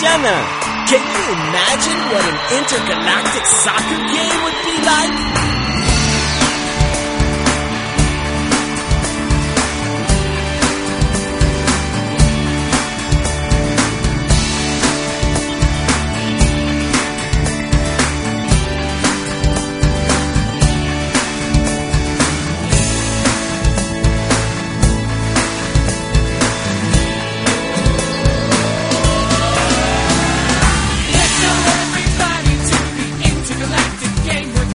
mañana. Can you imagine what an intergalactic soccer game would be?